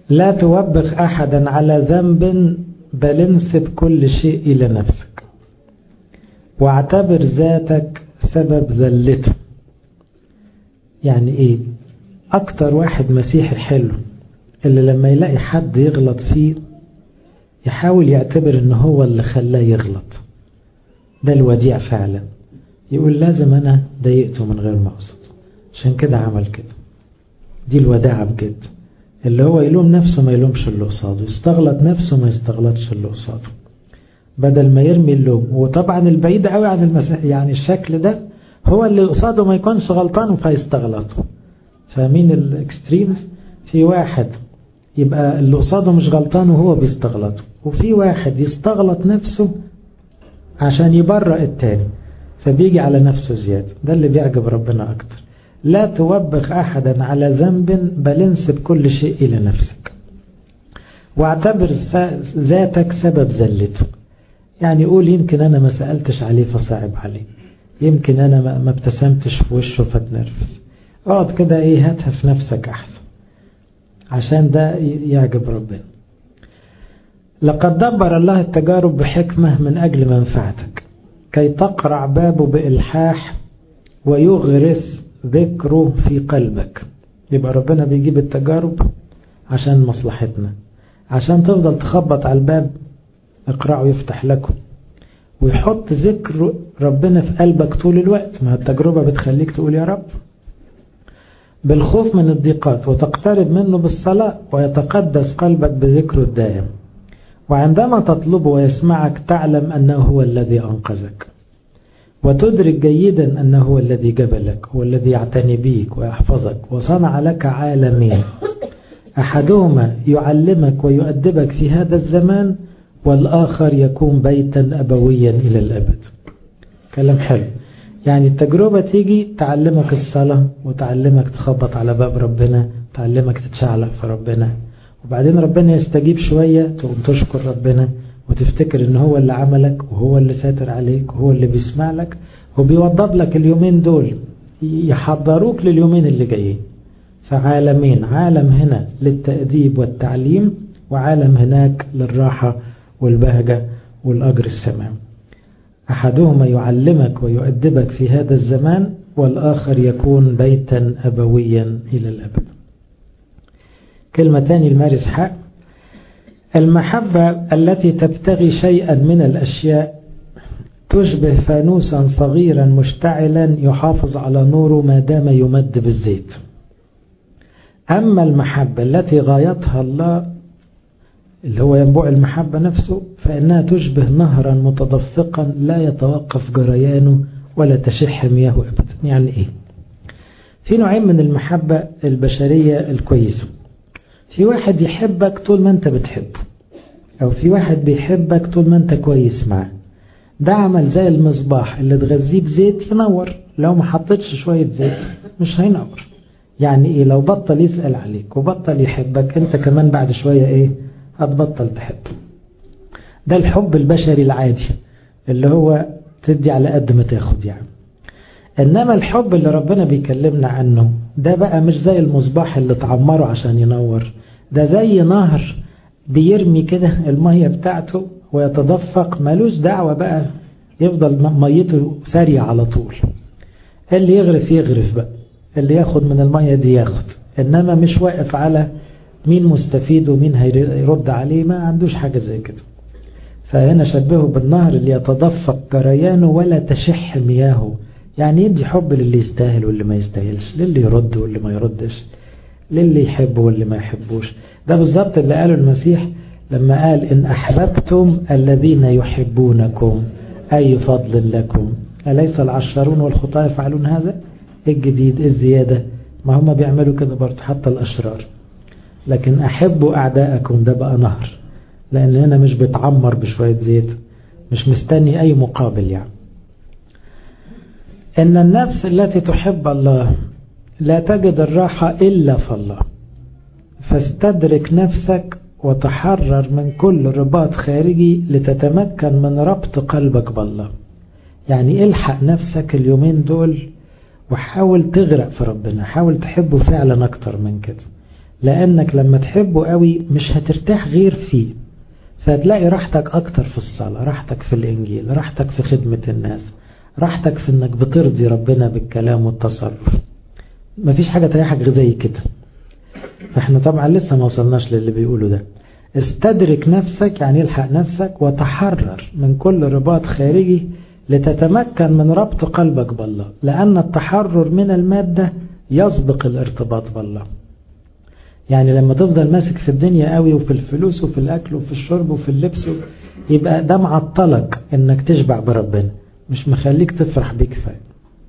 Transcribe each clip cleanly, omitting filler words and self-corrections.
لا توبخ أحدا على ذنب بل انسب كل شيء إلى نفسك واعتبر ذاتك سبب ذلته. يعني إيه؟ أكتر واحد مسيحي حلو اللي لما يلاقي حد يغلط فيه يحاول يعتبر إنه هو اللي خلاه يغلط. ده الوديع فعلا، يقول لازم أنا ضايقته من غير ما أقصد عشان كده عمل كده. دي الوداعة بجد، اللي هو يلوم نفسه ما يلومش اللي قصاده، يستغلط نفسه ما يستغلطش اللي قصاده، بدل ما يرمي اللوم. وطبعا البعيد قوي عن المسيح يعني الشكل ده هو اللي قصاده ما يكونش غلطان فيستغلطه. فاهمين الاكستريمز؟ في واحد يبقى اللي قصاده مش غلطان وهو بيستغلطه، وفي واحد يستغلط نفسه عشان يبرئ التاني فبيجي على نفسه زيادة. ده اللي بيعجب ربنا أكتر. لا توبخ أحدا على ذنب بل انسب كل شيء إلى نفسك واعتبر ذاتك سبب ذلته. يعني قول يمكن أنا ما سألتش عليه فصعب عليه، يمكن أنا ما ابتسمتش في وشه فتنرفز. اقعد كده هاتها في نفسك أحسن عشان ده يعجب ربنا. لقد دبر الله التجارب بحكمة من أجل منفعتك كي تقرع بابه بإلحاح ويغرس ذكره في قلبك. يبقى ربنا بيجيب التجارب عشان مصلحتنا، عشان تفضل تخبط على الباب اقرأوا يفتح لكم، ويحط ذكر ربنا في قلبك طول الوقت. ما التجربة بتخليك تقول يا رب، بالخوف من الضيقات وتقترب منه بالصلاة ويتقدس قلبك بذكره الدائم. وعندما تطلبه ويسمعك تعلم أنه هو الذي أنقذك وتدرك جيدا أنه هو الذي جبلك، هو الذي يعتني بيك ويحفظك وصنع لك عالمين، أحدهما يعلمك ويؤدبك في هذا الزمان والآخر يكون بيتا أبويا إلى الأبد. كلام حلو. يعني التجربة تيجي تعلمك الصلاة وتعلمك تخبط على باب ربنا، تعلمك تتشعلق في ربنا، وبعدين ربنا يستجيب شوية تقوم تشكر ربنا وتفتكر ان هو اللي عملك وهو اللي ساتر عليك وهو اللي بيسمع لك وبيوضب لك اليومين دول يحضروك لليومين اللي جايين. فعالمين، عالم هنا للتأديب والتعليم وعالم هناك للراحة والبهجة والأجر السماوي. أحدهما يعلمك ويؤدبك في هذا الزمان والآخر يكون بيتا أبويا إلى الأبد. كلمة تاني المارس حق. المحبة التي تبتغي شيئا من الأشياء تشبه فانوسا صغيرا مشتعلا يحافظ على نوره ما دام يمد بالزيت. أما المحبة التي غايتها الله اللي هو ينبوع المحبة نفسه فإنها تشبه نهرا متدفقا لا يتوقف جريانه ولا تشح مياهه أبدا. يعني إيه؟ في نوعين من المحبة البشرية الكويسة. في واحد يحبك طول ما أنت بتحبه، أو في واحد بيحبك طول ما أنت كويس معه. ده عمل زي المصباح اللي تغذيه بزيت ينور، لو ما حطيتش شوية زيت مش هينور. يعني إيه؟ لو بطل يسأل عليك وبطل يحبك أنت كمان بعد شوية هتبطل تحبه. ده الحب البشري العادي اللي هو تدي على قد ما تاخد يعني. إنما الحب اللي ربنا بيكلمنا عنه ده بقى مش زي المصباح اللي تعمره عشان ينور، ده زي نهر بيرمي كده المية بتاعته ويتدفق، مالوش دعوة بقى يفضل ميته سريع على طول. اللي يغرف يغرف بقى، اللي ياخد من المية دي ياخد، إنما مش واقف على مين مستفيد ومين هيرد عليه، ما عندوش حاجة زي كده. فهنا شبهه بالنهر اللي يتدفق جريانه ولا تشح مياهه. يعني يدي حب للي يستاهل واللي ما يستاهلش، للي يرد واللي ما يردش، للي يحب واللي ما يحبوش. ده بالظبط اللي قاله المسيح لما قال إن أحببتم الذين يحبونكم أي فضل لكم، أليس العشرون والخطاة يفعلون هذا؟ الجديد الزيادة، ما هم بيعملوا كده برضه حتى الأشرار. لكن أحبوا أعداءكم ده بقى نهر، لأن هنا مش بتعمر بشوية زيت، مش مستني أي مقابل يعني. إن النفس التي تحب الله لا تجد الراحة إلا في الله، فاستدرك نفسك وتحرر من كل رباط خارجي لتتمكن من ربط قلبك بالله. يعني الحق نفسك اليومين دول وحاول تغرق في ربنا، حاول تحبه فعلا أكتر من كده. لأنك لما تحبه قوي مش هترتاح غير فيه، فتلاقي راحتك أكتر في الصلاة، راحتك في الإنجيل، راحتك في خدمة الناس، راحتك في إنك بترضي ربنا بالكلام والتصرف. مفيش حاجة تريحك غير زي كده. فاحنا طبعا لسه ما وصلناش للي بيقوله ده. استدرك نفسك، يعني الحق نفسك وتحرر من كل رباط خارجي لتتمكن من ربط قلبك بالله، لأن التحرر من المادة يسبق الارتباط بالله. يعني لما تفضل ماسك في الدنيا قوي وفي الفلوس وفي الأكل وفي الشرب وفي اللبس، يبقى ده معطلك إنك تشبع بربنا، مش مخليك تفرح بيه كفاية.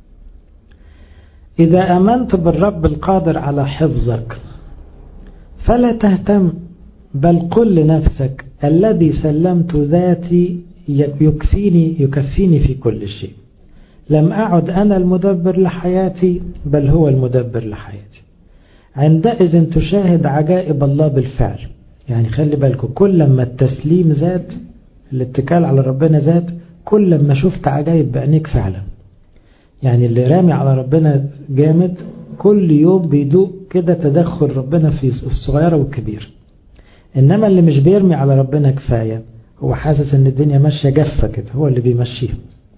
إذا آمنت بالرب القادر على حفظك فلا تهتم، بل قل لنفسك الذي سلمت ذاتي يكفيني في كل شيء. لم أعد أنا المدبر لحياتي، بل هو المدبر لحياتي. عندئذ تشاهد عجائب الله بالفعل. يعني خلي بالكم، كل ما التسليم زاد، الاتكال على ربنا زاد، كل ما شفت عجائب بعينيك فعلا. يعني اللي رامي على ربنا جامد كل يوم بيدوق كده تدخل ربنا في الصغيرة والكبير. إنما اللي مش بيرمي على ربنا كفاية، هو حاسس ان الدنيا ماشية جافة كده، هو اللي بيمشيها.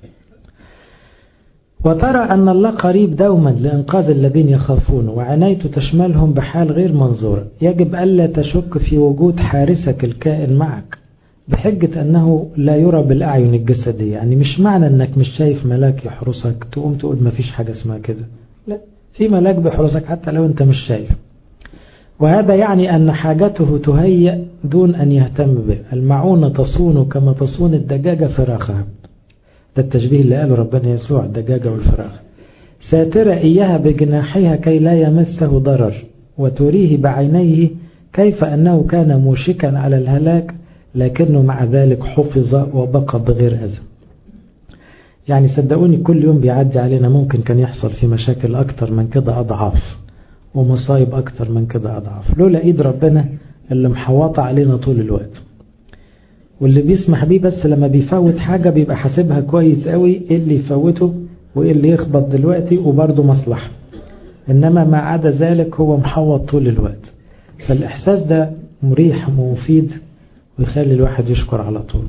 وترى أن الله قريب دوما لإنقاذ الذين يخافونه، وعنايته تشملهم بحال غير منظورة. يجب ألا تشك في وجود حارسك الكائن معك، بحجة أنه لا يرى بالأعين الجسدية. يعني مش معنى أنك مش شايف ملاك يحرسك تقوم تقول ما فيش حاجة اسمها كده، لا، في ملاك بيحرسك حتى لو أنت مش شايف. وهذا يعني أن حاجته تهيأ دون أن يهتم به. المعونة تصون كما تصون الدجاجة فراخها. ده التشبيه اللي قاله ربنا يسوع، الدجاجة والفراخ. ساترة إياها بجناحها كي لا يمسه ضرر، وتريه بعينيه كيف أنه كان موشكا على الهلاك، لكنه مع ذلك حفظ وبقى بغير أذى. يعني صدقوني كل يوم بيعدي علينا ممكن كان يحصل في مشاكل أكتر من كده أضعاف، ومصايب أكتر من كده أضعاف، لولا إيد ربنا اللي محوطة علينا طول الوقت. واللي بيسمح بيه بس لما بيفوت حاجة بيبقى حاسبها كويس قوي، إيه اللي يفوته وإيه اللي يخبط دلوقتي، وبرضه مصلحة. إنما ما عدا ذلك هو محوط طول الوقت. فالإحساس ده مريح ومفيد ويخلي الواحد يشكر على طول.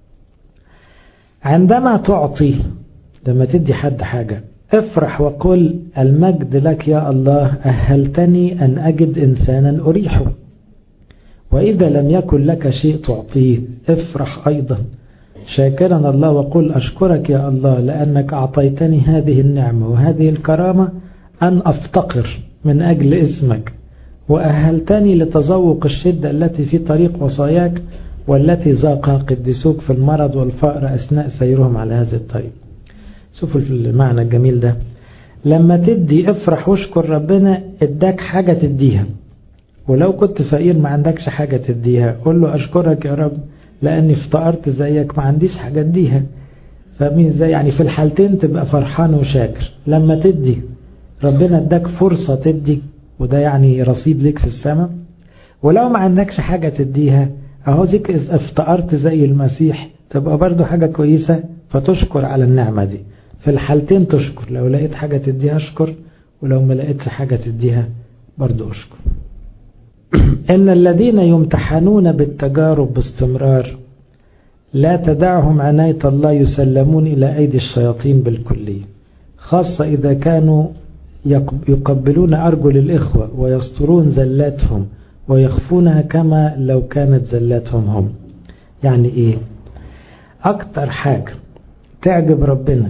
عندما تعطي، لما تدي حد حاجة، افرح وقل المجد لك يا الله، أهلتني أن أجد إنسانا أريحه. وإذا لم يكن لك شيء تعطيه افرح أيضا شاكرا الله وقل أشكرك يا الله لأنك أعطيتني هذه النعمة وهذه الكرامة أن أفتقر من أجل اسمك، وأهلتني لتذوق الشدة التي في طريق وصاياك، والتي ذاقها قديسوك في المرض والفقر أثناء سيرهم على هذا الطريق. شوفوا المعنى الجميل ده. لما تدي افرح واشكر ربنا اداك حاجة تديها، ولو كنت فقير ما عندكش حاجة تديها قول له أشكرك يا رب لأني افتقرت زيك ما عنديش حاجة تديها. فمين زي يعني في الحالتين تبقى فرحان وشاكر. لما تدي ربنا اداك فرصة تدي، وده يعني رصيد لك في السماء. ولو ما عندكش حاجة تديها اهو زيك افتقرت زي المسيح، تبقى برضو حاجة كويسة فتشكر على النعمة دي. في الحالتين تشكر، لو لقيت حاجة تديها اشكر، ولو ما لقيتش حاجة تديها برضو اشكر. إن الذين يمتحنون بالتجارب باستمرار لا تدعهم عناية الله يسلمون إلى أيدي الشياطين بالكلية، خاصة إذا كانوا يقبلون أرجل الإخوة ويسترون زلاتهم ويخفونها كما لو كانت زلاتهم هم. يعني إيه؟ أكتر حاجة تعجب ربنا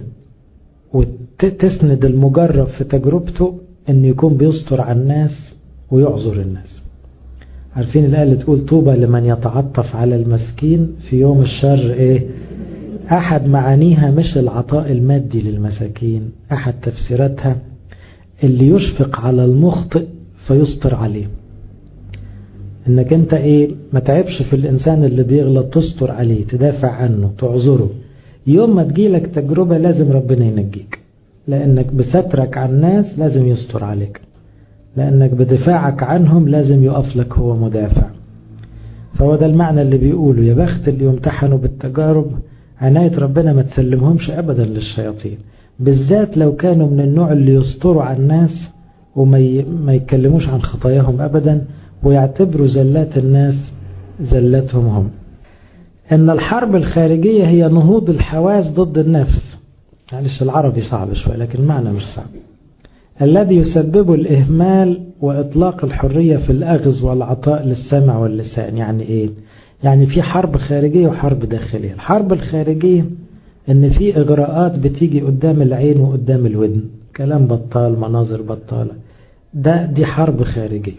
وتسند المجرب في تجربته إن يكون بيستر على الناس ويعذر الناس. عارفين الآية اللي تقول طوبى لمن يتعطف على المسكين في يوم الشر؟ إيه؟ أحد معانيها مش العطاء المادي للمساكين، أحد تفسيراتها اللي يشفق على المخطئ فيستر عليه. إنك أنت إيه؟ ما تعبش في الإنسان اللي بيغلط، تستر عليه، تدافع عنه، تعذره. يوم ما تجيلك تجربة لازم ربنا ينجيك، لأنك بسترك عن الناس لازم يستر عليك، لأنك بدفاعك عنهم لازم يقف لك هو مدافع. فهو ده المعنى اللي بيقوله يا بخت اللي يمتحنوا بالتجارب. عناية ربنا ما تسلمهمش أبدا للشياطين، بالذات لو كانوا من النوع اللي يستروا على الناس وما يتكلموش عن خطاياهم أبدا، ويعتبروا زلات الناس زلاتهم هم. إن الحرب الخارجية هي نهوض الحواس ضد النفس، معلش العربي صعب شوي لكن المعنى مش صعب، الذي يسبب الإهمال وإطلاق الحرية في الأخذ والعطاء للسمع واللسان. يعني إيه؟ يعني في حرب خارجية وحرب داخلية. الحرب الخارجية إن في إغراءات بتيجي قدام العين وقدام الودن، كلام بطال، مناظر بطالة، دي حرب خارجية.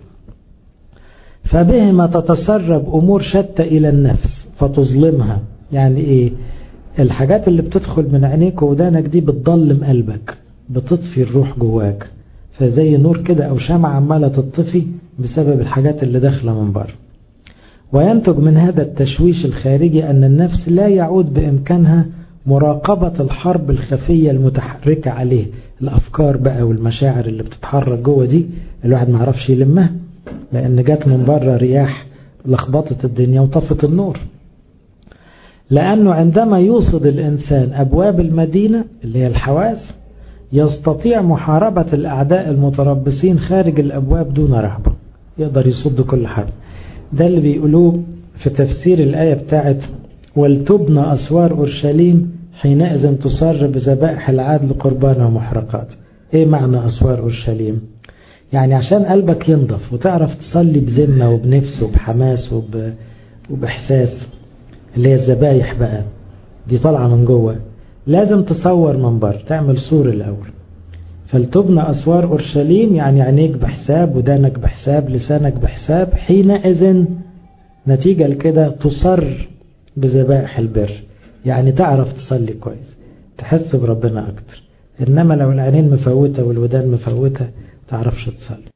فبهما تتسرب أمور شتى إلى النفس فتظلمها. يعني إيه؟ الحاجات اللي بتدخل من عينيك وودانك دي بتضلم قلبك، بتطفي الروح جواك، فزي نور كده أو شمعة عمالة تطفي بسبب الحاجات اللي داخلة من بره. وينتج من هذا التشويش الخارجي أن النفس لا يعود بإمكانها مراقبة الحرب الخفية المتحركة عليه، الأفكار بقى والمشاعر اللي بتتحرك جوه دي الواحد ما عرفش يلمها، لأن جات من بره رياح لخبطت الدنيا وطفت النور. لأنه عندما يوصد الإنسان أبواب المدينة اللي هي الحواس يستطيع محاربة الأعداء المتربصين خارج الأبواب دون رهبة، يقدر يصد كل حرب. ده اللي بيقولوه في تفسير الآية بتاعت ولتبنى أسوار أورشليم حينئذ تصر بذبائح العدل قربانا ومحرقات. إيه معنى أسوار أورشليم؟ يعني عشان قلبك ينضف وتعرف تصلي بذمة وبنفس وبحماس وبإحساس، اللي هي الذبايح بقى دي طالعة من جوه، لازم تصور من بره، تعمل صور الأول. فلتبنى أسوار أورشليم يعني عينيك بحساب، ودانك بحساب، لسانك بحساب، حينئذ نتيجة لكده تصر بذبائح البر، يعني تعرف تصلي كويس، تحس بربنا أكتر. إنما لو العينين مفوتة والودان مفوتة تعرفش تصلي.